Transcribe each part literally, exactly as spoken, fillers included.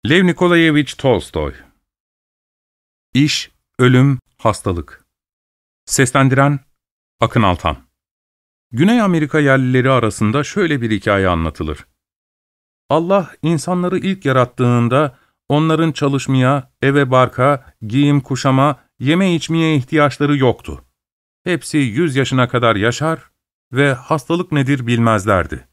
Lev Nikolayevich Tolstoy. İş, Ölüm, Hastalık. Seslendiren Akın Altan. Güney Amerika yerlileri arasında şöyle bir hikaye anlatılır. Allah insanları ilk yarattığında onların çalışmaya, eve barka, giyim kuşama, yeme içmeye ihtiyaçları yoktu. Hepsi yüz yaşına kadar yaşar ve hastalık nedir bilmezlerdi.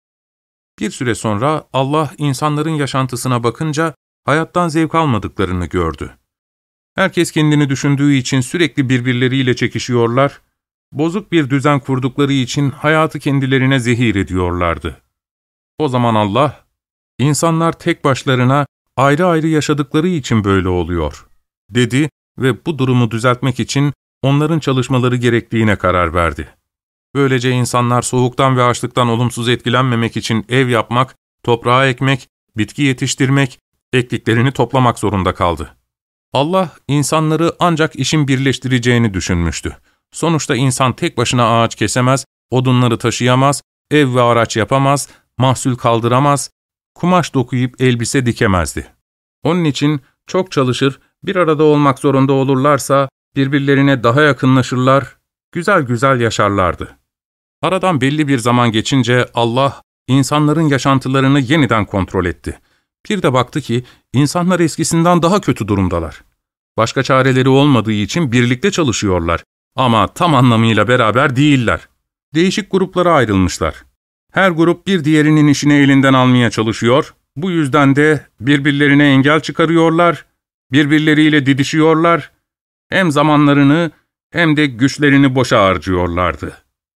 Bir süre sonra Allah insanların yaşantısına bakınca hayattan zevk almadıklarını gördü. Herkes kendini düşündüğü için sürekli birbirleriyle çekişiyorlar, bozuk bir düzen kurdukları için hayatı kendilerine zehir ediyorlardı. O zaman Allah, insanlar tek başlarına ayrı ayrı yaşadıkları için böyle oluyor, dedi ve bu durumu düzeltmek için onların çalışmaları gerektiğine karar verdi. Böylece insanlar soğuktan ve açlıktan olumsuz etkilenmemek için ev yapmak, toprağa ekmek, bitki yetiştirmek, ektiklerini toplamak zorunda kaldı. Allah, insanları ancak işin birleştireceğini düşünmüştü. Sonuçta insan tek başına ağaç kesemez, odunları taşıyamaz, ev ve araç yapamaz, mahsul kaldıramaz, kumaş dokuyup elbise dikemezdi. Onun için çok çalışır, bir arada olmak zorunda olurlarsa birbirlerine daha yakınlaşırlar, güzel güzel yaşarlardı. Aradan belli bir zaman geçince Allah, insanların yaşantılarını yeniden kontrol etti. Bir de baktı ki, insanlar eskisinden daha kötü durumdalar. Başka çareleri olmadığı için birlikte çalışıyorlar ama tam anlamıyla beraber değiller. Değişik gruplara ayrılmışlar. Her grup bir diğerinin işini elinden almaya çalışıyor, bu yüzden de birbirlerine engel çıkarıyorlar, birbirleriyle didişiyorlar, hem zamanlarını hem de güçlerini boşa harcıyorlardı.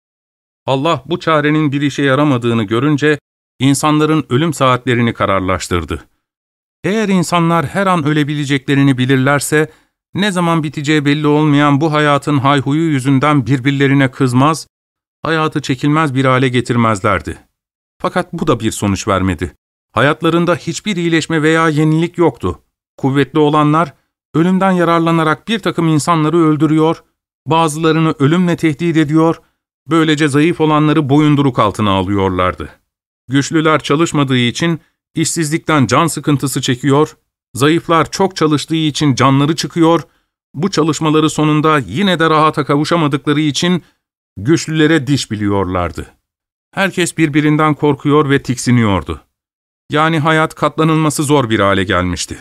Allah bu çarenin bir işe yaramadığını görünce, insanların ölüm saatlerini kararlaştırdı. Eğer insanlar her an ölebileceklerini bilirlerse, ne zaman biteceği belli olmayan bu hayatın hayhuyu yüzünden birbirlerine kızmaz, hayatı çekilmez bir hale getirmezlerdi. Fakat bu da bir sonuç vermedi. Hayatlarında hiçbir iyileşme veya yenilik yoktu. Kuvvetli olanlar, ölümden yararlanarak bir takım insanları öldürüyor, bazılarını ölümle tehdit ediyor, böylece zayıf olanları boyunduruk altına alıyorlardı. Güçlüler çalışmadığı için işsizlikten can sıkıntısı çekiyor, zayıflar çok çalıştığı için canları çıkıyor, bu çalışmaları sonunda yine de rahata kavuşamadıkları için güçlülere diş biliyorlardı. Herkes birbirinden korkuyor ve tiksiniyordu. Yani hayat katlanılması zor bir hale gelmişti.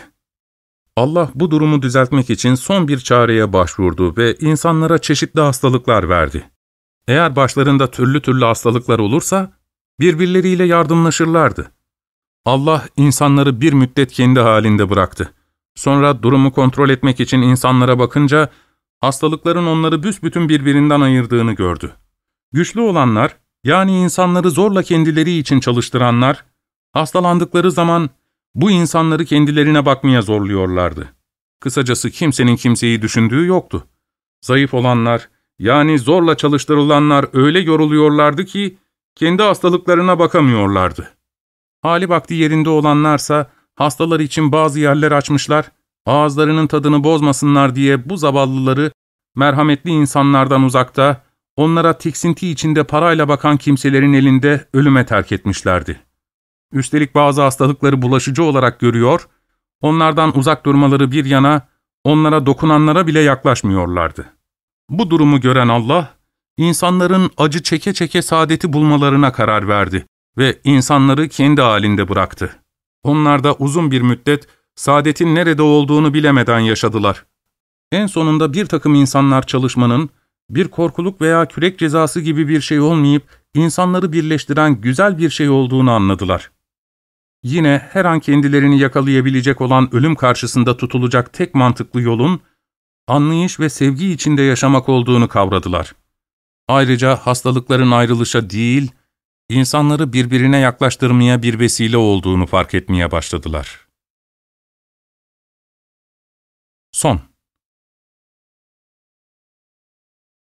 Allah bu durumu düzeltmek için son bir çareye başvurdu ve insanlara çeşitli hastalıklar verdi. Eğer başlarında türlü türlü hastalıklar olursa, birbirleriyle yardımlaşırlardı. Allah insanları bir müddet kendi halinde bıraktı. Sonra durumu kontrol etmek için insanlara bakınca, hastalıkların onları büsbütün birbirinden ayırdığını gördü. Güçlü olanlar, yani insanları zorla kendileri için çalıştıranlar, hastalandıkları zaman bu insanları kendilerine bakmaya zorluyorlardı. Kısacası kimsenin kimseyi düşündüğü yoktu. Zayıf olanlar, yani zorla çalıştırılanlar öyle yoruluyorlardı ki, kendi hastalıklarına bakamıyorlardı. Hali vakti yerinde olanlarsa, hastalar için bazı yerler açmışlar, ağızlarının tadını bozmasınlar diye bu zavallıları, merhametli insanlardan uzakta, onlara tiksinti içinde parayla bakan kimselerin elinde ölüme terk etmişlerdi. Üstelik bazı hastalıkları bulaşıcı olarak görüyor, onlardan uzak durmaları bir yana, onlara dokunanlara bile yaklaşmıyorlardı. Bu durumu gören Allah, insanların acı çeke çeke saadeti bulmalarına karar verdi ve insanları kendi halinde bıraktı. Onlar da uzun bir müddet saadetin nerede olduğunu bilemeden yaşadılar. En sonunda bir takım insanlar çalışmanın, bir korkuluk veya kürek cezası gibi bir şey olmayıp, insanları birleştiren güzel bir şey olduğunu anladılar. Yine her an kendilerini yakalayabilecek olan ölüm karşısında tutulacak tek mantıklı yolun, anlayış ve sevgi içinde yaşamak olduğunu kavradılar. Ayrıca hastalıkların ayrılışa değil, insanları birbirine yaklaştırmaya bir vesile olduğunu fark etmeye başladılar. Son